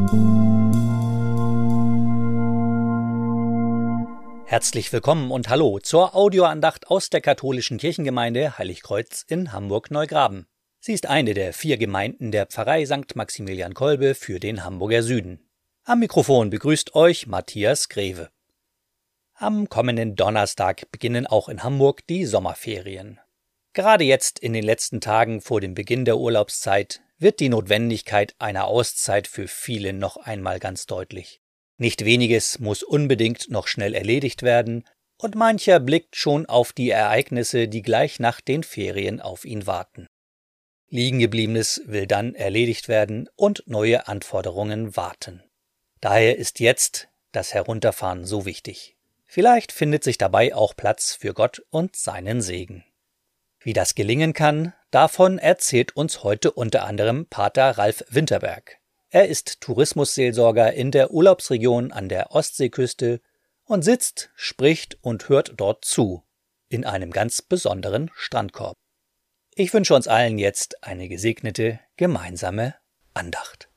Herzlich willkommen und hallo zur Audioandacht aus der katholischen Kirchengemeinde Heiligkreuz in Hamburg-Neugraben. Sie ist eine der 4 Gemeinden der Pfarrei St. Maximilian Kolbe für den Hamburger Süden. Am Mikrofon begrüßt euch Matthias Greve. Am kommenden Donnerstag beginnen auch in Hamburg die Sommerferien. Gerade jetzt in den letzten Tagen vor dem Beginn der Urlaubszeit wird die Notwendigkeit einer Auszeit für viele noch einmal ganz deutlich. Nicht weniges muss unbedingt noch schnell erledigt werden und mancher blickt schon auf die Ereignisse, die gleich nach den Ferien auf ihn warten. Liegengebliebenes will dann erledigt werden und neue Anforderungen warten. Daher ist jetzt das Herunterfahren so wichtig. Vielleicht findet sich dabei auch Platz für Gott und seinen Segen. Wie das gelingen kann, davon erzählt uns heute unter anderem Pater Ralf Winterberg. Er ist Tourismusseelsorger in der Urlaubsregion an der Ostseeküste und sitzt, spricht und hört dort zu, in einem ganz besonderen Strandkorb. Ich wünsche uns allen jetzt eine gesegnete, gemeinsame Andacht.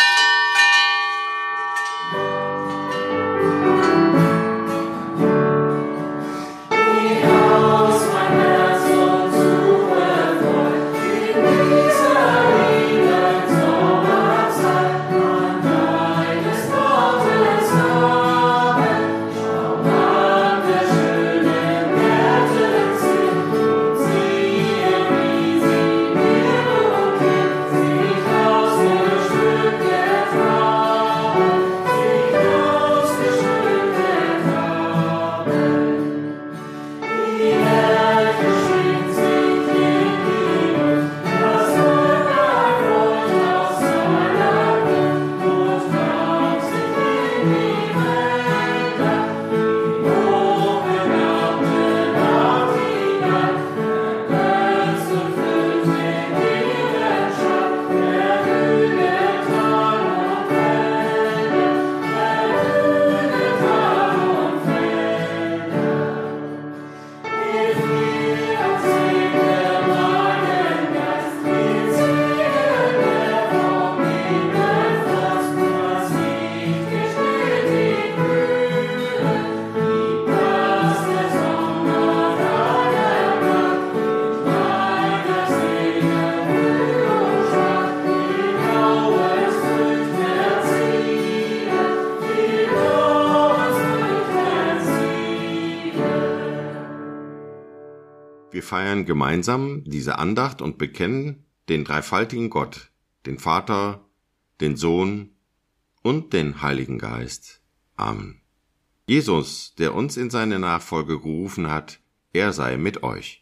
Wir feiern gemeinsam diese Andacht und bekennen den dreifaltigen Gott, den Vater, den Sohn und den Heiligen Geist. Amen. Jesus, der uns in seine Nachfolge gerufen hat, er sei mit euch.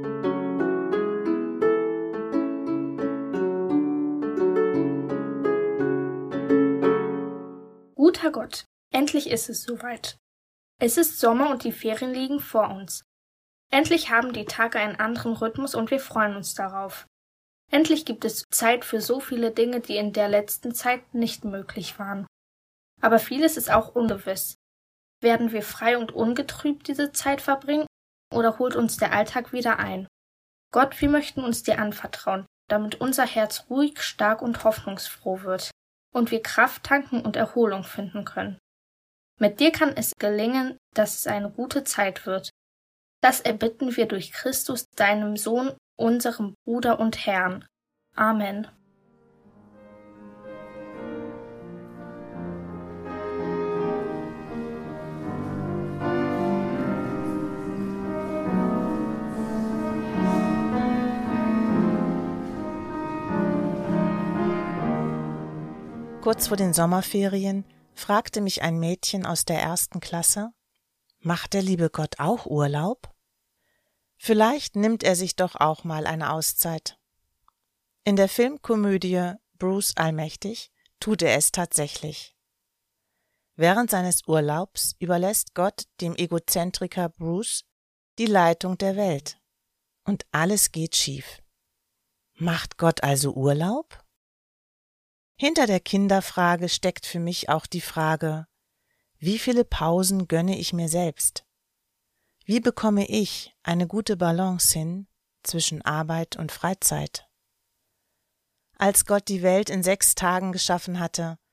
Guter Gott, endlich ist es soweit. Es ist Sommer und die Ferien liegen vor uns. Endlich haben die Tage einen anderen Rhythmus und wir freuen uns darauf. Endlich gibt es Zeit für so viele Dinge, die in der letzten Zeit nicht möglich waren. Aber vieles ist auch ungewiss. Werden wir frei und ungetrübt diese Zeit verbringen oder holt uns der Alltag wieder ein? Gott, wir möchten uns dir anvertrauen, damit unser Herz ruhig, stark und hoffnungsfroh wird und wir Kraft tanken und Erholung finden können. Mit dir kann es gelingen, dass es eine gute Zeit wird. Das erbitten wir durch Christus, deinem Sohn, unserem Bruder und Herrn. Amen. Kurz vor den Sommerferien fragte mich ein Mädchen aus der 1. Klasse: Macht der liebe Gott auch Urlaub? Vielleicht nimmt er sich doch auch mal eine Auszeit. In der Filmkomödie Bruce Allmächtig tut er es tatsächlich. Während seines Urlaubs überlässt Gott dem Egozentriker Bruce die Leitung der Welt. Und alles geht schief. Macht Gott also Urlaub? Hinter der Kinderfrage steckt für mich auch die Frage: Wie viele Pausen gönne ich mir selbst? Wie bekomme ich eine gute Balance hin zwischen Arbeit und Freizeit? Als Gott die Welt in 6 Tagen geschaffen hatte,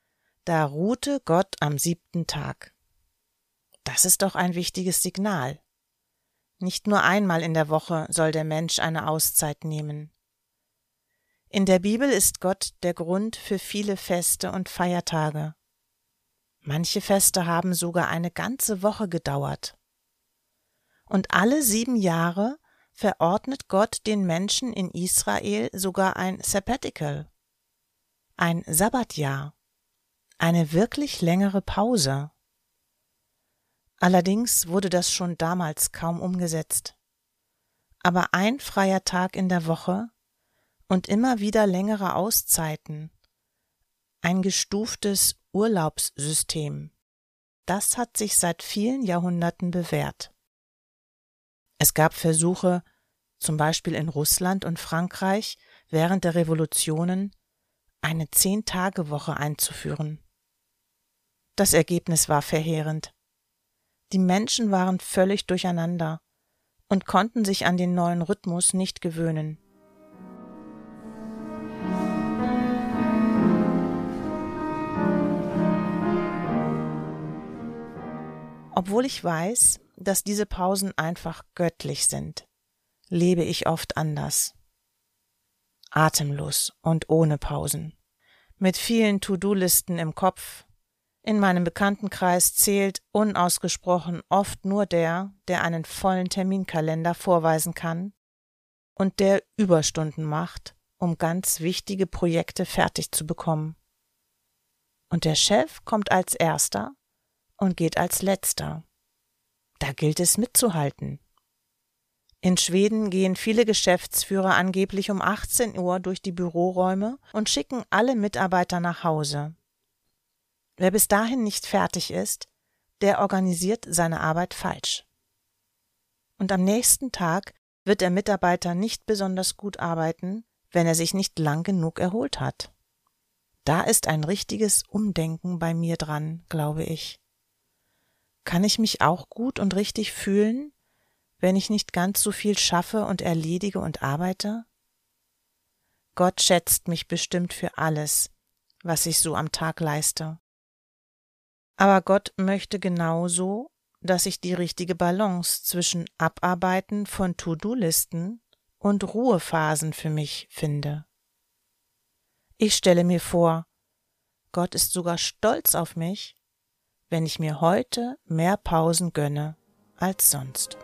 Da ruhte Gott am 7. Tag. Das ist doch ein wichtiges Signal. Nicht nur einmal in der Woche soll der Mensch eine Auszeit nehmen. In der Bibel ist Gott der Grund für viele Feste und Feiertage. Manche Feste haben sogar eine ganze Woche gedauert. Und alle 7 Jahre verordnet Gott den Menschen in Israel sogar ein Sabbatical, ein Sabbatjahr, eine wirklich längere Pause. Allerdings wurde das schon damals kaum umgesetzt. Aber ein freier Tag in der Woche und immer wieder längere Auszeiten, ein gestuftes Urlaubssystem, das hat sich seit vielen Jahrhunderten bewährt. Es gab Versuche, zum Beispiel in Russland und Frankreich während der Revolutionen, eine 10-Tage-Woche einzuführen. Das Ergebnis war verheerend. Die Menschen waren völlig durcheinander und konnten sich an den neuen Rhythmus nicht gewöhnen. Obwohl ich weiß, dass diese Pausen einfach göttlich sind, lebe ich oft anders. Atemlos und ohne Pausen. Mit vielen To-Do-Listen im Kopf. In meinem Bekanntenkreis zählt unausgesprochen oft nur der einen vollen Terminkalender vorweisen kann und der Überstunden macht, um ganz wichtige Projekte fertig zu bekommen. Und der Chef kommt als Erster und geht als Letzter. Da gilt es mitzuhalten. In Schweden gehen viele Geschäftsführer angeblich um 18 Uhr durch die Büroräume und schicken alle Mitarbeiter nach Hause. Wer bis dahin nicht fertig ist, der organisiert seine Arbeit falsch. Und am nächsten Tag wird der Mitarbeiter nicht besonders gut arbeiten, wenn er sich nicht lang genug erholt hat. Da ist ein richtiges Umdenken bei mir dran, glaube ich. Kann ich mich auch gut und richtig fühlen, wenn ich nicht ganz so viel schaffe und erledige und arbeite? Gott schätzt mich bestimmt für alles, was ich so am Tag leiste. Aber Gott möchte genauso, dass ich die richtige Balance zwischen Abarbeiten von To-Do-Listen und Ruhephasen für mich finde. Ich stelle mir vor, Gott ist sogar stolz auf mich, wenn ich mir heute mehr Pausen gönne als sonst.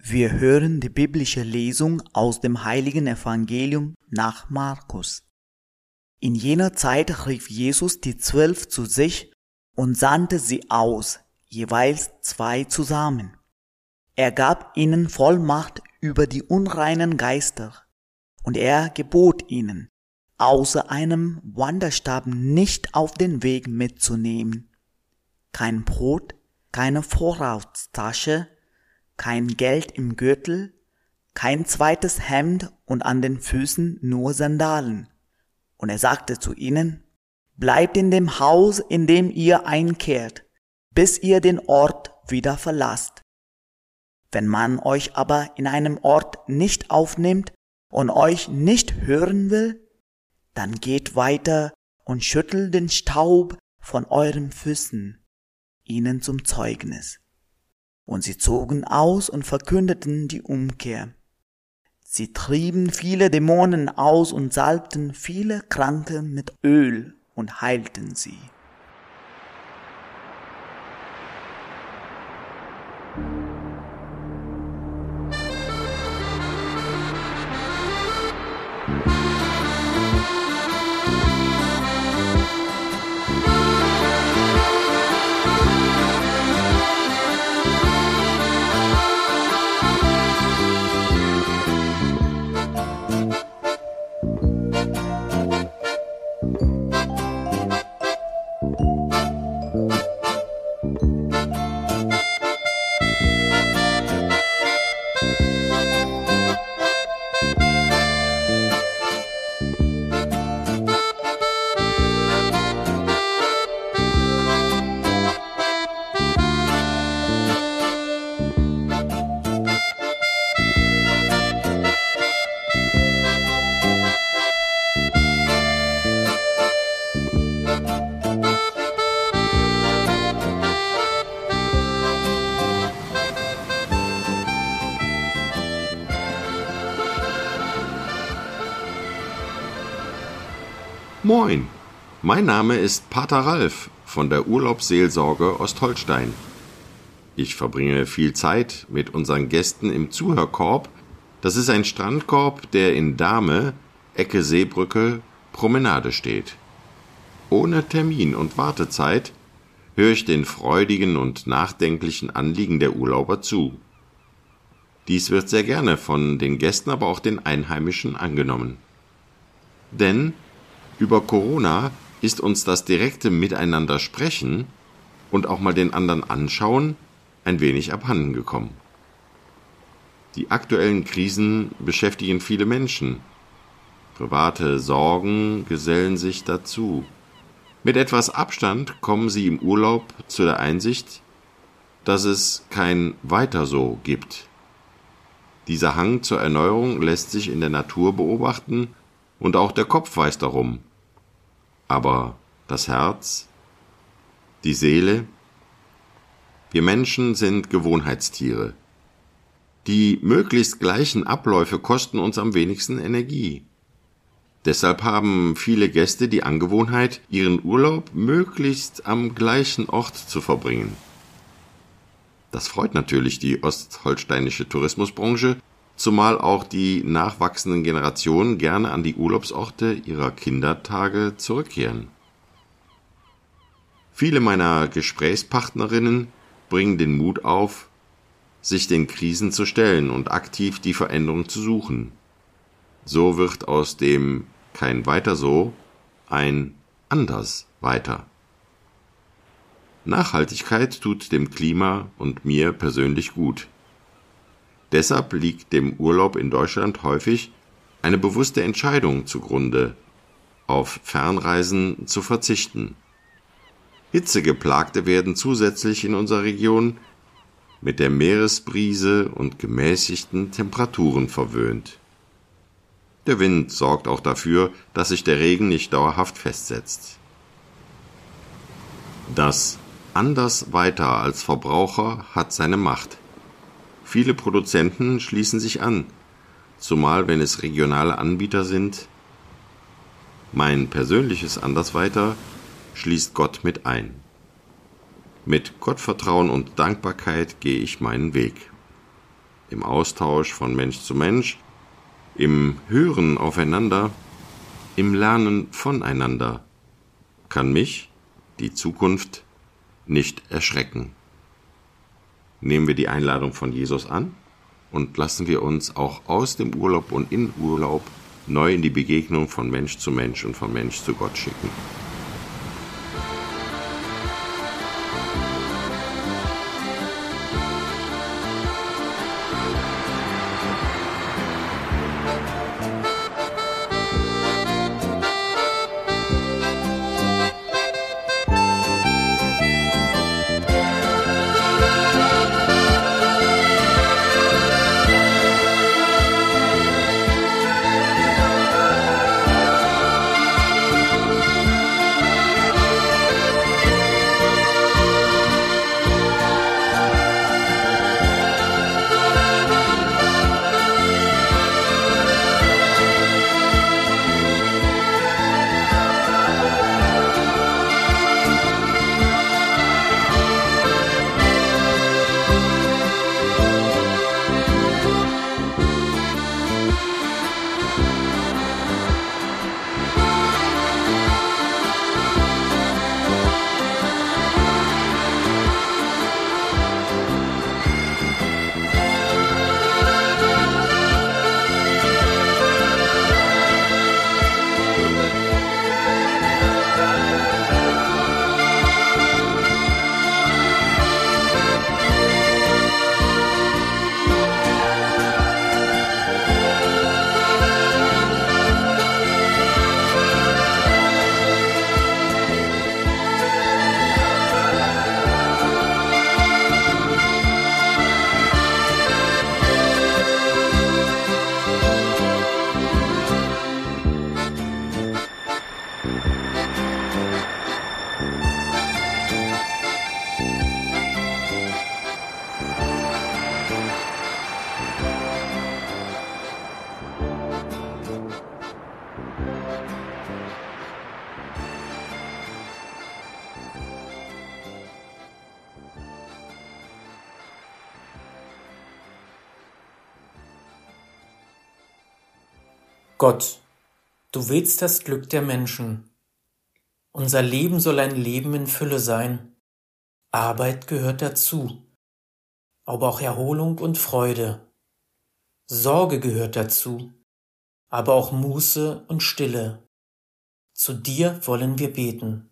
Wir hören die biblische Lesung aus dem heiligen Evangelium nach Markus. In jener Zeit rief Jesus die 12 zu sich und sandte sie aus, jeweils 2 zusammen. Er gab ihnen Vollmacht über die unreinen Geister, und er gebot ihnen, außer einem Wanderstab nicht auf den Weg mitzunehmen. Kein Brot, keine Vorratstasche, kein Geld im Gürtel, kein zweites Hemd und an den Füßen nur Sandalen. Und er sagte zu ihnen, bleibt in dem Haus, in dem ihr einkehrt, bis ihr den Ort wieder verlasst. Wenn man euch aber in einem Ort nicht aufnimmt und euch nicht hören will, dann geht weiter und schüttelt den Staub von euren Füßen, ihnen zum Zeugnis. Und sie zogen aus und verkündeten die Umkehr. Sie trieben viele Dämonen aus und salbten viele Kranke mit Öl und heilten sie. Moin, mein Name ist Pater Ralf von der Urlaubsseelsorge Ostholstein. Ich verbringe viel Zeit mit unseren Gästen im Zuhörkorb. Das ist ein Strandkorb, der in Dahme, Ecke Seebrücke, Promenade steht. Ohne Termin und Wartezeit höre ich den freudigen und nachdenklichen Anliegen der Urlauber zu. Dies wird sehr gerne von den Gästen, aber auch den Einheimischen angenommen. Denn über Corona ist uns das direkte Miteinander sprechen und auch mal den anderen anschauen ein wenig abhanden gekommen. Die aktuellen Krisen beschäftigen viele Menschen. Private Sorgen gesellen sich dazu. Mit etwas Abstand kommen sie im Urlaub zu der Einsicht, dass es kein Weiter so gibt. Dieser Hang zur Erneuerung lässt sich in der Natur beobachten und auch der Kopf weiß darum. Aber das Herz, die Seele, wir Menschen sind Gewohnheitstiere. Die möglichst gleichen Abläufe kosten uns am wenigsten Energie. Deshalb haben viele Gäste die Angewohnheit, ihren Urlaub möglichst am gleichen Ort zu verbringen. Das freut natürlich die ostholsteinische Tourismusbranche, zumal auch die nachwachsenden Generationen gerne an die Urlaubsorte ihrer Kindertage zurückkehren. Viele meiner Gesprächspartnerinnen bringen den Mut auf, sich den Krisen zu stellen und aktiv die Veränderung zu suchen. So wird aus dem kein Weiter so ein anders weiter. Nachhaltigkeit tut dem Klima und mir persönlich gut. Deshalb liegt dem Urlaub in Deutschland häufig eine bewusste Entscheidung zugrunde, auf Fernreisen zu verzichten. Hitzegeplagte werden zusätzlich in unserer Region mit der Meeresbrise und gemäßigten Temperaturen verwöhnt. Der Wind sorgt auch dafür, dass sich der Regen nicht dauerhaft festsetzt. Das anders weiter als Verbraucher hat seine Macht. Viele Produzenten schließen sich an, zumal wenn es regionale Anbieter sind. Mein persönliches Andersweiter schließt Gott mit ein. Mit Gottvertrauen und Dankbarkeit gehe ich meinen Weg. im Austausch von Mensch zu Mensch, im Hören aufeinander, im Lernen voneinander, kann mich die Zukunft nicht erschrecken. Nehmen wir die Einladung von Jesus an und lassen wir uns auch aus dem Urlaub und in Urlaub neu in die Begegnung von Mensch zu Mensch und von Mensch zu Gott schicken. Gott, du willst das Glück der Menschen. Unser Leben soll ein Leben in Fülle sein. Arbeit gehört dazu, aber auch Erholung und Freude. Sorge gehört dazu, aber auch Muße und Stille. Zu dir wollen wir beten.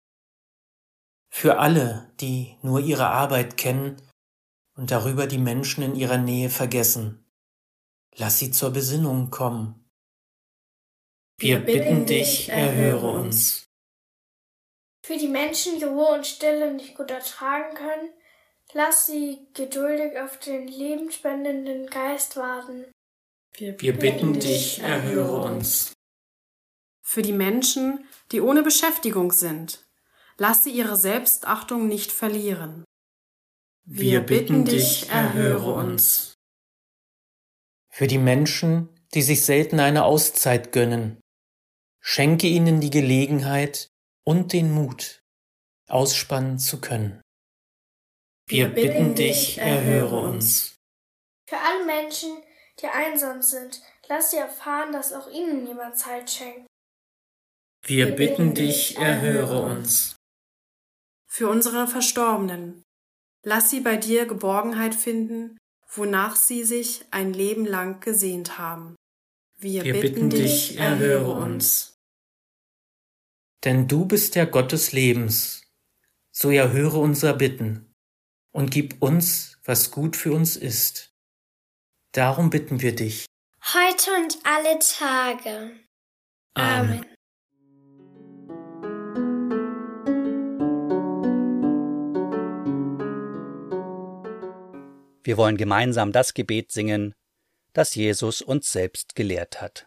Für alle, die nur ihre Arbeit kennen und darüber die Menschen in ihrer Nähe vergessen, lass sie zur Besinnung kommen. Wir bitten dich, erhöre uns. Für die Menschen, die Ruhe und Stille nicht gut ertragen können, lass sie geduldig auf den lebenspendenden Geist warten. Wir bitten dich, erhöre uns. Für die Menschen, die ohne Beschäftigung sind, lass sie ihre Selbstachtung nicht verlieren. Wir bitten dich, erhöre uns. Für die Menschen, die sich selten eine Auszeit gönnen, schenke ihnen die Gelegenheit und den Mut, ausspannen zu können. Wir bitten dich, erhöre uns. Für alle Menschen, die einsam sind, lass sie erfahren, dass auch ihnen jemand Zeit schenkt. Wir bitten dich, erhöre uns. Für unsere Verstorbenen, lass sie bei dir Geborgenheit finden, wonach sie sich ein Leben lang gesehnt haben. Wir bitten dich, erhöre uns. Denn du bist der Gott des Lebens, so erhöre unser Bitten und gib uns, was gut für uns ist. Darum bitten wir dich. Heute und alle Tage. Amen. Wir wollen gemeinsam das Gebet singen, das Jesus uns selbst gelehrt hat.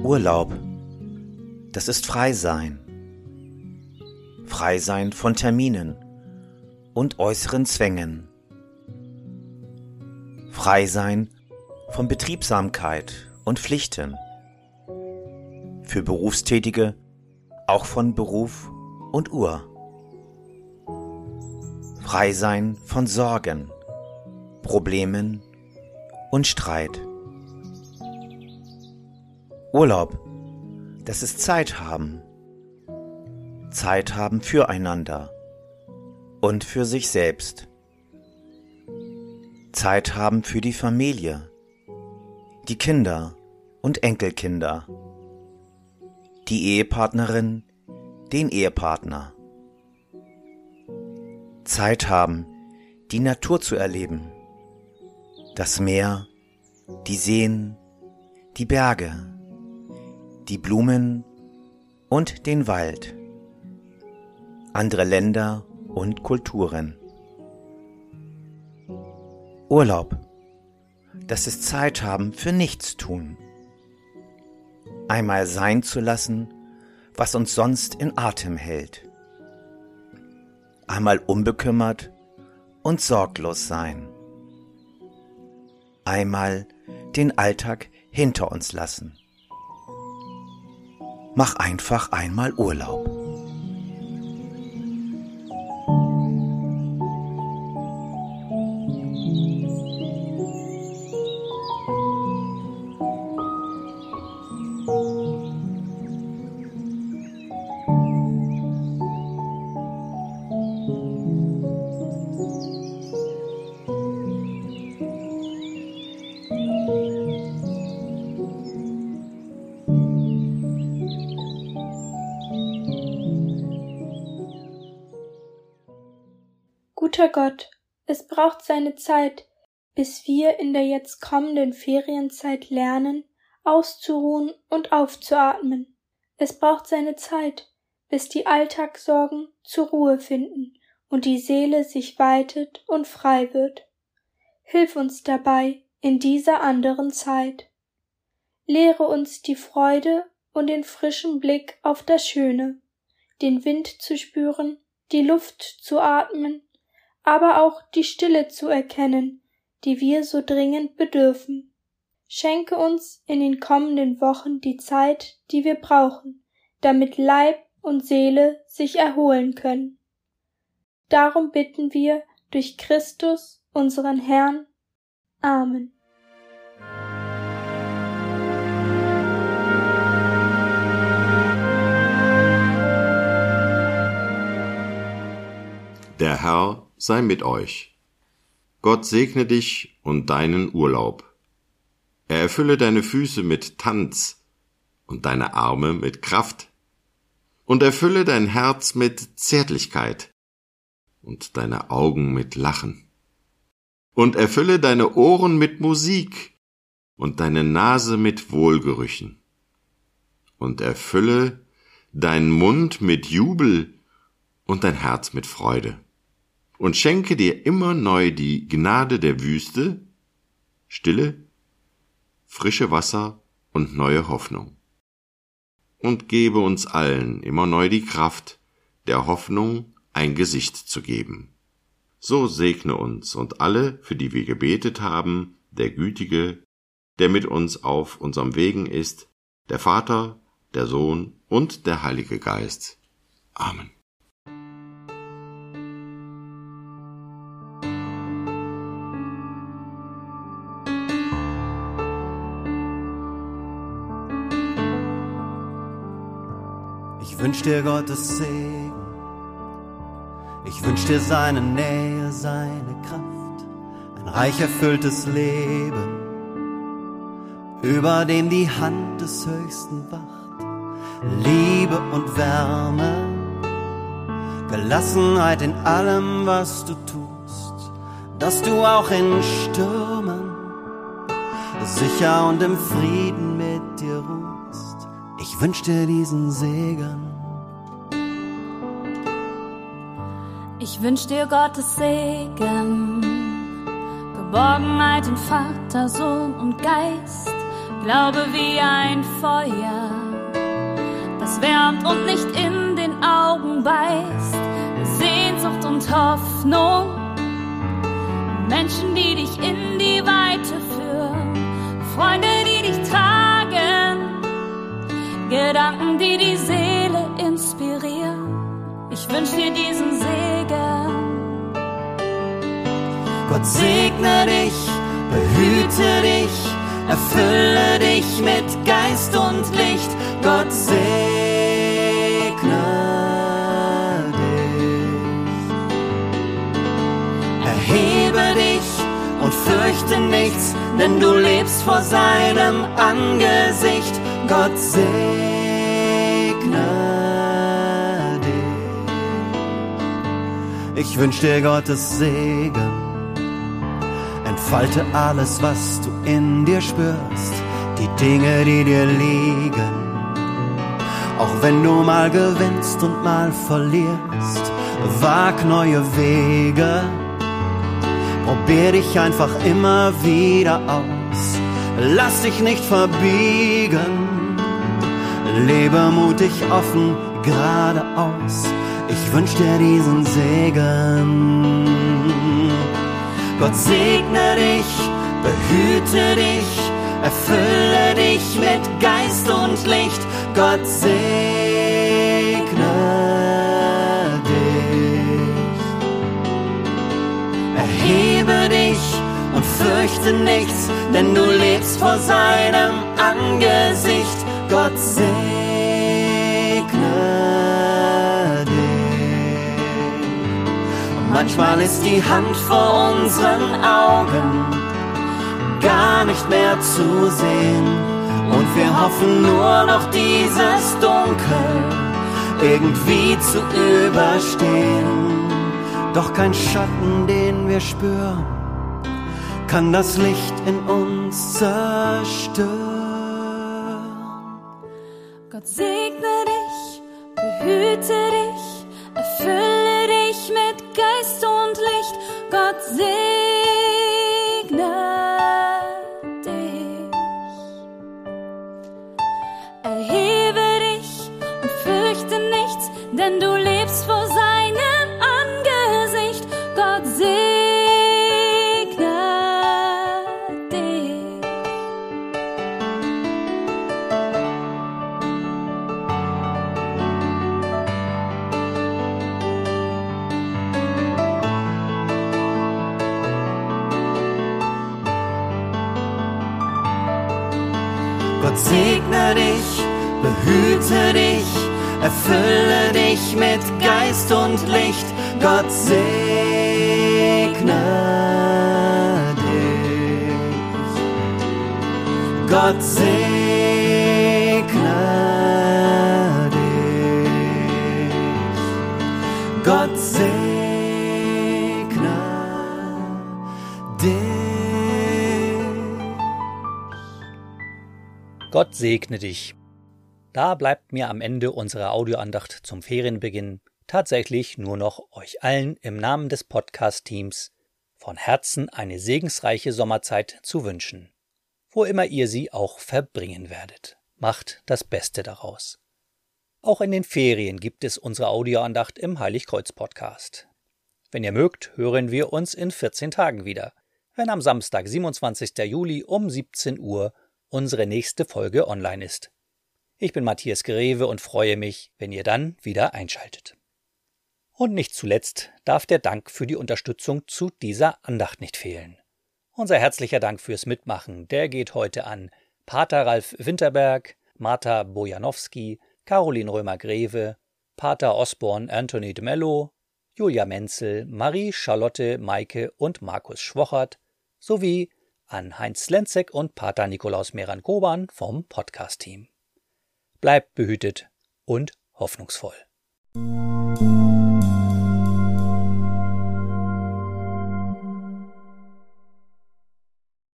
Urlaub, das ist Freisein. Freisein von Terminen und äußeren Zwängen. Freisein von Betriebsamkeit und Pflichten. Für Berufstätige auch von Beruf und Uhr. Freisein von Sorgen, Problemen und Streit. Urlaub, das ist Zeit haben. Zeit haben füreinander und für sich selbst. Zeit haben für die Familie, die Kinder und Enkelkinder, die Ehepartnerin, den Ehepartner. Zeit haben, die Natur zu erleben, das Meer, die Seen, die Berge, die Blumen und den Wald, andere Länder und Kulturen. Urlaub, das ist Zeit haben für Nichtstun. Einmal sein zu lassen, was uns sonst in Atem hält. Einmal unbekümmert und sorglos sein. Einmal den Alltag hinter uns lassen. Mach einfach einmal Urlaub. Guter Gott, es braucht seine Zeit, bis wir in der jetzt kommenden Ferienzeit lernen, auszuruhen und aufzuatmen. Es braucht seine Zeit, bis die Alltagssorgen zur Ruhe finden und die Seele sich weitet und frei wird. Hilf uns dabei in dieser anderen Zeit. Lehre uns die Freude und den frischen Blick auf das Schöne, den Wind zu spüren, die Luft zu atmen, aber auch die Stille zu erkennen, die wir so dringend bedürfen. Schenke uns in den kommenden Wochen die Zeit, die wir brauchen, damit Leib und Seele sich erholen können. Darum bitten wir durch Christus, unseren Herrn. Amen. Der Herr sei mit euch. Gott segne dich und deinen Urlaub. Er erfülle deine Füße mit Tanz und deine Arme mit Kraft und erfülle dein Herz mit Zärtlichkeit und deine Augen mit Lachen und erfülle deine Ohren mit Musik und deine Nase mit Wohlgerüchen und erfülle deinen Mund mit Jubel und dein Herz mit Freude. Und schenke dir immer neu die Gnade der Wüste, Stille, frische Wasser und neue Hoffnung. Und gebe uns allen immer neu die Kraft, der Hoffnung ein Gesicht zu geben. So segne uns und alle, für die wir gebetet haben, der Gütige, der mit uns auf unserem Wegen ist, der Vater, der Sohn und der Heilige Geist. Amen. Ich wünsch dir Gottes Segen, ich wünsch dir seine Nähe, seine Kraft, ein reich erfülltes Leben, über dem die Hand des Höchsten wacht, Liebe und Wärme, Gelassenheit in allem, was du tust, dass du auch in Stürmen sicher und im Frieden mit dir ruhst. Ich wünsch dir diesen Segen. Ich wünsch dir Gottes Segen, Geborgenheit in Vater, Sohn und Geist, Glaube wie ein Feuer, das wärmt und nicht in den Augen beißt. Sehnsucht und Hoffnung, Menschen, die dich in die Weite führen, Freunde, die dich tragen, Gedanken, die die Seele inspirieren. Ich wünsch dir diesen Segen. Gott segne dich, behüte dich, erfülle dich mit Geist und Licht. Gott segne dich. Erhebe dich und fürchte nichts, denn du lebst vor seinem Angesicht. Gott segne dich. Ich wünsch dir Gottes Segen. Entfalte alles, was du in dir spürst, die Dinge, die dir liegen. Auch wenn du mal gewinnst und mal verlierst, wag neue Wege. Probier dich einfach immer wieder aus, lass dich nicht verbiegen. Lebe mutig, offen, geradeaus. Ich wünsch dir diesen Segen. Gott segne dich, behüte dich, erfülle dich mit Geist und Licht. Gott segne dich. Erhebe dich und fürchte nichts, denn du lebst vor seinem Angesicht. Gott segne dich. Manchmal ist die Hand vor unseren Augen gar nicht mehr zu sehen und wir hoffen nur noch dieses Dunkel irgendwie zu überstehen. Doch kein Schatten, den wir spüren, kann das Licht in uns zerstören. Gott segne dich, behüte dich, erfülle dich mit Geist und Licht. Gott segne dich. Erhebe dich und fürchte nichts, denn du lebst vor seinem Angesicht. Gott segne dich. Gott segne dich, behüte dich, erfülle dich mit Geist und Licht. Gott segne dich. Gott segne dich. Gott segne dich. Gott segne dich. Da bleibt mir am Ende unserer Audioandacht zum Ferienbeginn tatsächlich nur noch euch allen im Namen des Podcast-Teams von Herzen eine segensreiche Sommerzeit zu wünschen. Wo immer ihr sie auch verbringen werdet. Macht das Beste daraus. Auch in den Ferien gibt es unsere Audioandacht im Heiligkreuz-Podcast. Wenn ihr mögt, hören wir uns in 14 Tagen wieder, wenn am Samstag, 27. Juli um 17 Uhr unsere nächste Folge online ist. Ich bin Matthias Greve und freue mich, wenn ihr dann wieder einschaltet. Und nicht zuletzt darf der Dank für die Unterstützung zu dieser Andacht nicht fehlen. Unser herzlicher Dank fürs Mitmachen, der geht heute an Pater Ralf Winterberg, Martha Bojanowski, Caroline Römer-Greve, Pater Osborn Anthony de Mello, Julia Menzel, Marie Charlotte Maike und Markus Schwochert sowie an Heinz Slenzek und Pater Nikolaus Meran-Koban vom Podcast-Team. Bleibt behütet und hoffnungsvoll.